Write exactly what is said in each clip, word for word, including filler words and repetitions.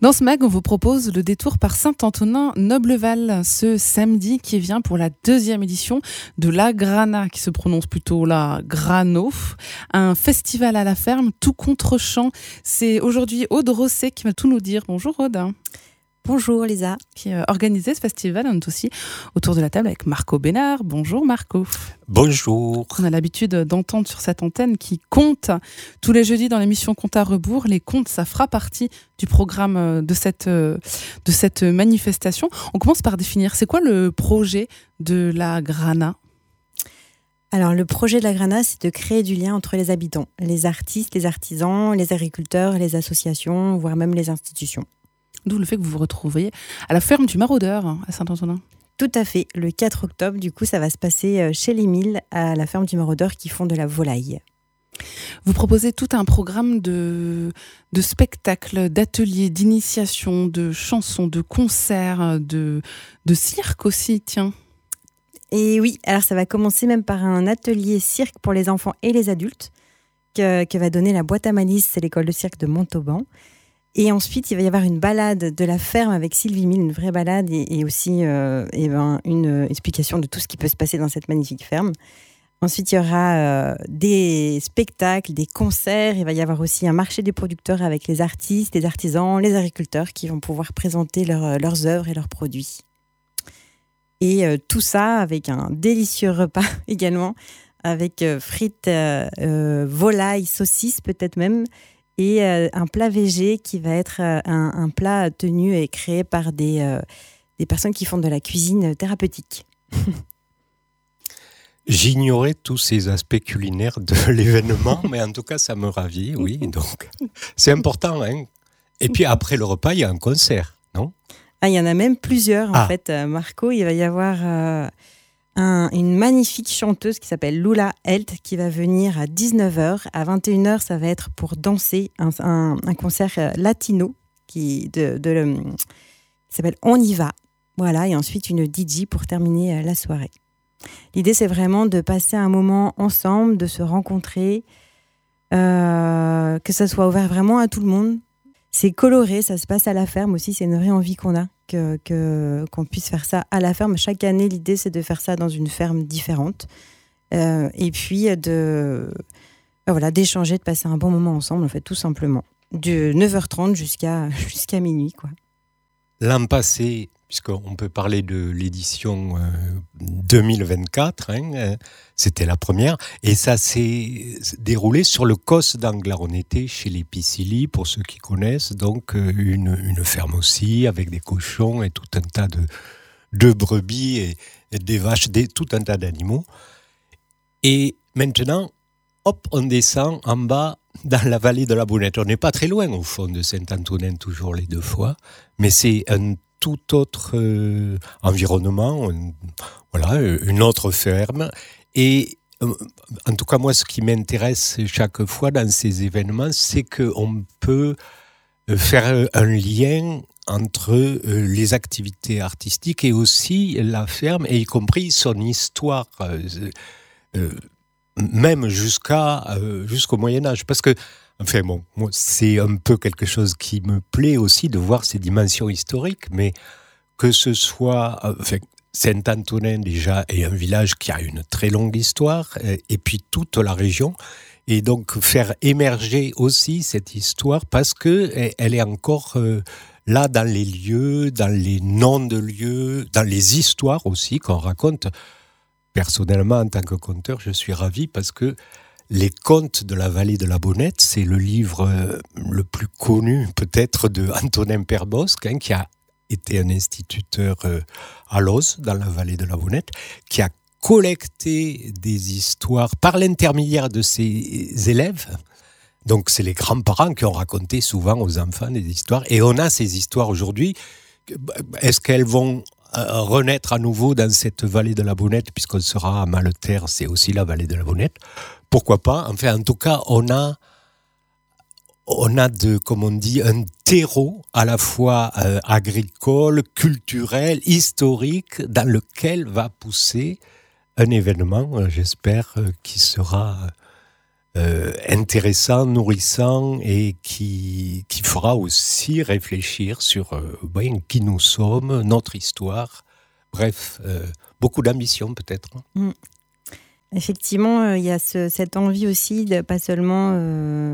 Dans ce mag, on vous propose le détour par Saint-Antonin-Nobleval ce samedi qui vient pour la deuxième édition de la Grana, qui se prononce plutôt la Grano, un festival à la ferme tout contre champ. C'est aujourd'hui Aude Rosset qui va tout nous dire. Bonjour Aude. Bonjour Lisa. Qui a organisé ce festival. On est aussi autour de la table avec Marco Bénard. Bonjour Marco. Bonjour. On a l'habitude d'entendre sur cette antenne qui compte tous les jeudis dans l'émission Compte à rebours. Les contes, ça fera partie du programme de cette, de cette manifestation. On commence par définir, c'est quoi le projet de la Grana ? Alors le projet de la Grana, c'est de créer du lien entre les habitants, les artistes, les artisans, les agriculteurs, les associations, voire même les institutions. D'où le fait que vous vous retrouviez à la ferme du Maraudeur à Saint-Antonin. Tout à fait. Le quatre octobre, du coup, ça va se passer chez les Milles, à la ferme du Maraudeur, qui font de la volaille. Vous proposez tout un programme de, de spectacles, d'ateliers, d'initiation, de chansons, de concerts, de, de cirque aussi, tiens. Et oui, alors ça va commencer même par un atelier cirque pour les enfants et les adultes, que, que va donner la boîte à malice, c'est l'école de cirque de Montauban. Et ensuite, il va y avoir une balade de la ferme avec Sylvie Mille, une vraie balade, et, et aussi euh, et ben, une explication de tout ce qui peut se passer dans cette magnifique ferme. Ensuite, il y aura euh, des spectacles, des concerts. Il va y avoir aussi un marché des producteurs avec les artistes, les artisans, les agriculteurs qui vont pouvoir présenter leur, leurs œuvres et leurs produits. Et euh, tout ça avec un délicieux repas également, avec euh, frites, euh, euh, volailles, saucisses peut-être même, et euh, un plat végé qui va être euh, un, un plat tenu et créé par des, euh, des personnes qui font de la cuisine thérapeutique. J'ignorais tous ces aspects culinaires de l'événement, mais en tout cas, ça me ravit, oui. Donc, c'est important, hein. Et puis après le repas, il y a un concert, non ? Ah, il y en a même plusieurs, en ah. fait, Marco. Il va y avoir euh, un, une magnifique chanteuse qui s'appelle Lula Helt qui va venir à dix-neuf heures. À vingt et une heures, ça va être pour danser un, un, un concert latino qui, de, de, de, qui s'appelle On y va. Voilà, et ensuite une D J pour terminer la soirée. L'idée, c'est vraiment de passer un moment ensemble, de se rencontrer, euh, que ça soit ouvert vraiment à tout le monde. C'est coloré, ça se passe à la ferme aussi, c'est une vraie envie qu'on a, que, que, qu'on puisse faire ça à la ferme. Chaque année, l'idée, c'est de faire ça dans une ferme différente. Euh, et puis, de, ben voilà, d'échanger, de passer un bon moment ensemble, en fait, tout simplement. De neuf heures trente jusqu'à, jusqu'à minuit, quoi. L'an passé, puisqu'on peut parler de l'édition euh, deux mille vingt-quatre, hein, euh, c'était la première, et ça s'est déroulé sur le Cos d'Anglar. On était chez les Piscili, pour ceux qui connaissent, donc euh, une, une ferme aussi, avec des cochons et tout un tas de, de brebis et, et des vaches, des, tout un tas d'animaux. Et maintenant, hop, on descend en bas dans la vallée de la Bonnette. On n'est pas très loin, au fond, de Saint-Antonin, toujours les deux fois, mais c'est un tout autre euh, environnement, un, voilà, une autre ferme. Et euh, en tout cas, moi, ce qui m'intéresse chaque fois dans ces événements, c'est qu'on peut faire un lien entre euh, les activités artistiques et aussi la ferme, et y compris son histoire, euh, euh, même jusqu'à, euh, jusqu'au Moyen-Âge. Parce que Enfin bon, moi, c'est un peu quelque chose qui me plaît aussi de voir ces dimensions historiques, mais que ce soit... Enfin, Saint-Antonin déjà est un village qui a une très longue histoire, et puis toute la région, et donc faire émerger aussi cette histoire parce qu'elle est encore euh, là dans les lieux, dans les noms de lieux, dans les histoires aussi qu'on raconte. Personnellement, en tant que conteur, je suis ravi parce que Les Contes de la vallée de la Bonnette, c'est le livre euh, le plus connu peut-être de Antonin Perbosque, hein, qui a été un instituteur euh, à Loz, dans la vallée de la Bonnette, qui a collecté des histoires par l'intermédiaire de ses élèves. Donc c'est les grands-parents qui ont raconté souvent aux enfants des histoires. Et on a ces histoires aujourd'hui. Est-ce qu'elles vont euh, renaître à nouveau dans cette vallée de la Bonnette, puisqu'on sera à Malterre, c'est aussi la vallée de la Bonnette? Pourquoi pas? Enfin, en tout cas, on a, on a de, comme on dit, un terreau à la fois euh, agricole, culturel, historique, dans lequel va pousser un événement, euh, j'espère, euh, qui sera euh, intéressant, nourrissant et qui, qui fera aussi réfléchir sur euh, ben, qui nous sommes, notre histoire. Bref, euh, beaucoup d'ambition peut-être. Mmh. Effectivement, il euh, y a ce, cette envie aussi de pas seulement euh,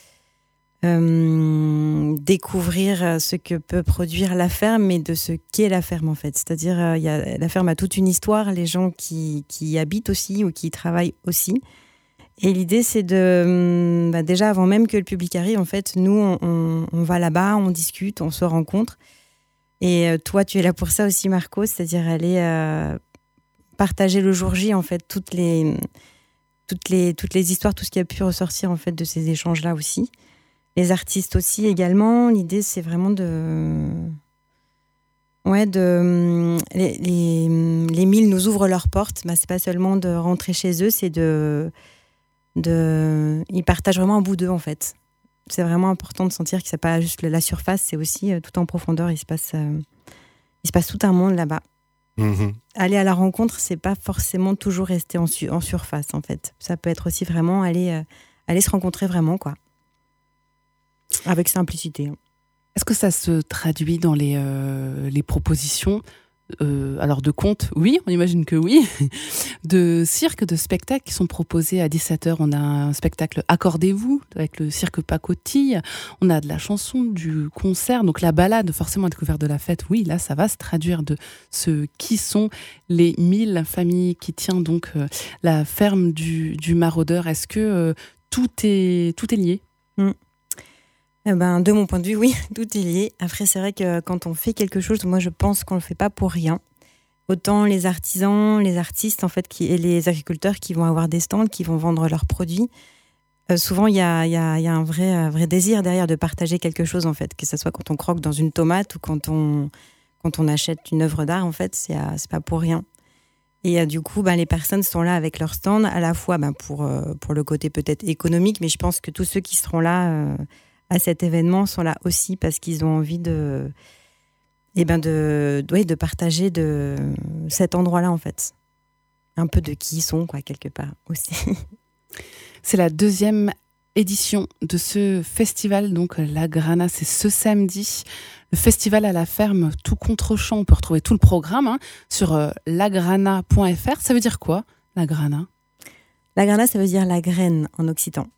euh, découvrir ce que peut produire la ferme, mais de ce qu'est la ferme en fait. C'est-à-dire, euh, y a, la ferme a toute une histoire, les gens qui, qui y habitent aussi ou qui y travaillent aussi. Et l'idée, c'est de, bah déjà avant même que le public arrive, en fait, nous, on, on, on va là-bas, on discute, on se rencontre. Et euh, toi, tu es là pour ça aussi, Marco, c'est-à-dire aller euh, partager le jour J, en fait, toutes les, toutes les, toutes les histoires, tout ce qui a pu ressortir, en fait, de ces échanges-là aussi. Les artistes aussi, également. L'idée, c'est vraiment de... Ouais, de... Les, les, les milles nous ouvrent leurs portes. Bah, c'est pas seulement de rentrer chez eux, c'est de... de... Ils partagent vraiment un bout d'eux, en fait. C'est vraiment important de sentir que c'est pas juste la surface, c'est aussi euh, tout en profondeur. Il se passe, euh, il se passe tout un monde là-bas. Mmh. Aller à la rencontre, c'est pas forcément toujours rester en, su- en surface, en fait. Ça peut être aussi vraiment aller, euh, aller se rencontrer vraiment, quoi. Avec simplicité. Est-ce que ça se traduit dans les, euh, les propositions euh, alors de contes, oui, on imagine que oui. De cirque, de spectacles qui sont proposés à dix-sept heures. On a un spectacle Accordez-vous avec le cirque Pacotille. On a de la chanson, du concert. Donc la balade, forcément à découverte de la fête. Oui, là, ça va se traduire de ce qui sont les mille familles qui tiennent donc euh, la ferme du, du Maraudeur. Est-ce que euh, tout est, tout est lié ? mmh. Eh ben, de mon point de vue, oui, tout est lié. Après, c'est vrai que quand on fait quelque chose, moi, je pense qu'on ne le fait pas pour rien. Autant les artisans, les artistes, en fait, qui, et les agriculteurs qui vont avoir des stands, qui vont vendre leurs produits. Euh, souvent, il y a, y a, y a un vrai, un vrai désir derrière de partager quelque chose, en fait. Que ce soit quand on croque dans une tomate ou quand on, quand on achète une œuvre d'art, en fait, c'est, c'est pas pour rien. Et euh, du coup, ben, les personnes sont là avec leur stand, à la fois ben, pour, euh, pour le côté peut-être économique, mais je pense que tous ceux qui seront là... Euh, à cet événement sont là aussi parce qu'ils ont envie de, eh ben de, de, de partager de cet endroit-là, en fait. Un peu de qui ils sont, quoi, quelque part aussi. C'est la deuxième édition de ce festival, donc La Grana, c'est ce samedi. Le festival à la ferme, tout contre-champ. On peut retrouver tout le programme hein, sur euh, lagrana point f r. Ça veut dire quoi, La Grana ? La Grana, ça veut dire la graine en occitan.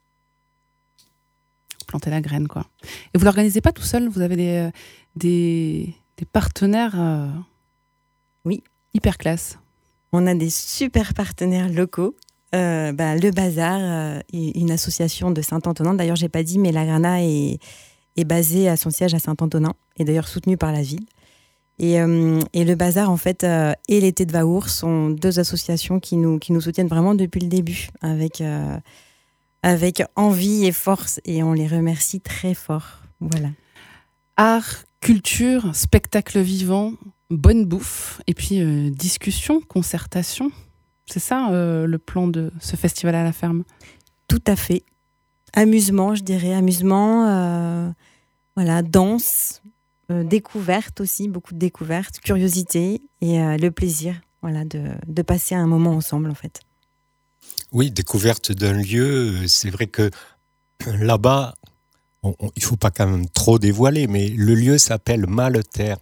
Planter la graine, quoi. Et vous l'organisez pas tout seul, vous avez des, des, des partenaires euh, oui. hyper classe. On a des super partenaires locaux. Euh, bah, le Bazar, euh, une association de Saint-Antonin. D'ailleurs, j'ai pas dit, mais la Grana est, est basée à son siège à Saint-Antonin, et d'ailleurs soutenue par la ville. Et, euh, et le Bazar, en fait, euh, et l'été de Vaour sont deux associations qui nous, qui nous soutiennent vraiment depuis le début, avec... Euh, avec envie et force, et on les remercie très fort. Voilà. Art, culture, spectacle vivant, bonne bouffe, et puis euh, discussion, concertation. C'est ça euh, le plan de ce festival à la ferme ? Tout à fait. Amusement, je dirais. Amusement, euh, voilà, danse, euh, découverte aussi, beaucoup de découvertes, curiosité, et euh, le plaisir voilà, de, de passer un moment ensemble, en fait. Oui, découverte d'un lieu, c'est vrai que là-bas, on, on, il ne faut pas quand même trop dévoiler, mais le lieu s'appelle Maleterre.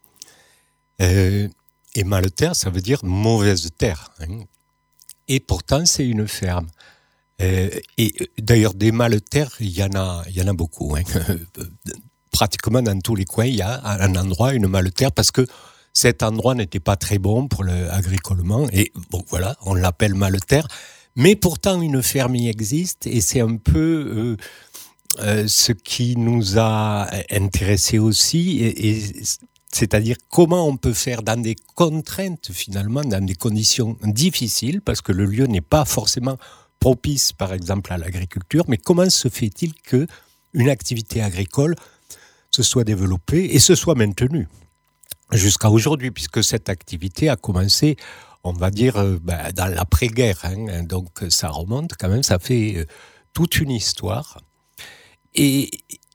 Euh, et Maleterre, ça veut dire mauvaise terre. Hein. Et pourtant, c'est une ferme. Euh, et d'ailleurs, des Maleterres, il y en a, il y en a beaucoup. Hein. Pratiquement dans tous les coins, il y a un endroit, une Maleterre, parce que cet endroit n'était pas très bon pour l'agricolement. Et bon, voilà, on l'appelle Maleterre. Mais pourtant, une ferme y existe et c'est un peu euh, euh, ce qui nous a intéressés aussi, et, et, c'est-à-dire comment on peut faire dans des contraintes finalement, dans des conditions difficiles, parce que le lieu n'est pas forcément propice, par exemple, à l'agriculture, mais comment se fait-il qu'une activité agricole se soit développée et se soit maintenue jusqu'à aujourd'hui, puisque cette activité a commencé... on va dire, euh, ben, dans l'après-guerre. Hein, donc, ça remonte quand même, ça fait euh, toute une histoire. Et,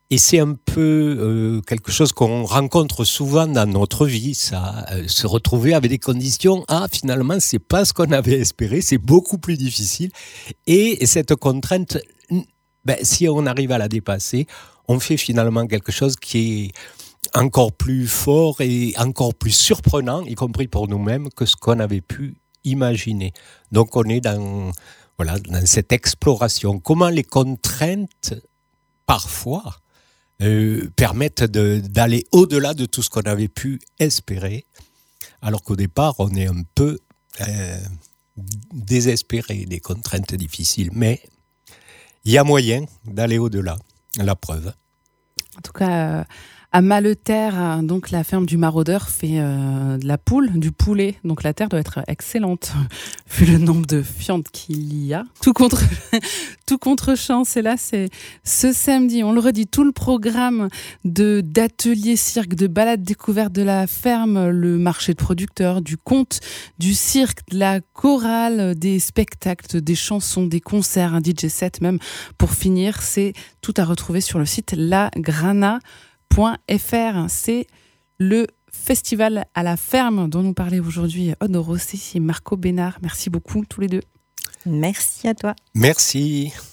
Et c'est un peu euh, quelque chose qu'on rencontre souvent dans notre vie, ça, euh, se retrouver avec des conditions, ah finalement c'est pas ce qu'on avait espéré, c'est beaucoup plus difficile. Et cette contrainte, ben, si on arrive à la dépasser, on fait finalement quelque chose qui est encore plus fort et encore plus surprenant, y compris pour nous-mêmes, que ce qu'on avait pu imaginer. Donc on est dans, voilà, dans cette exploration. Comment les contraintes, parfois, Euh, permettent de, d'aller au-delà de tout ce qu'on avait pu espérer, alors qu'au départ, on est un peu euh, désespéré des contraintes difficiles. Mais il y a moyen d'aller au-delà, la preuve. En tout cas, euh, à Maleterre, donc la ferme du Maraudeur fait euh, de la poule, du poulet. Donc la terre doit être excellente, vu le nombre de fientes qu'il y a. Tout contre, tout contre champ, c'est là, c'est ce samedi. On le redit, tout le programme de d'ateliers cirque, de balades découvertes de la ferme, le marché de producteurs, du conte, du cirque, de la chorale, des spectacles, des chansons, des concerts, un D J set même. Pour finir, c'est tout à retrouver sur le site La Grana. .fr. C'est le festival à la ferme dont nous parlait aujourd'hui Aude Rossi et Marco Bénard. Merci beaucoup tous les deux. Merci à toi. Merci.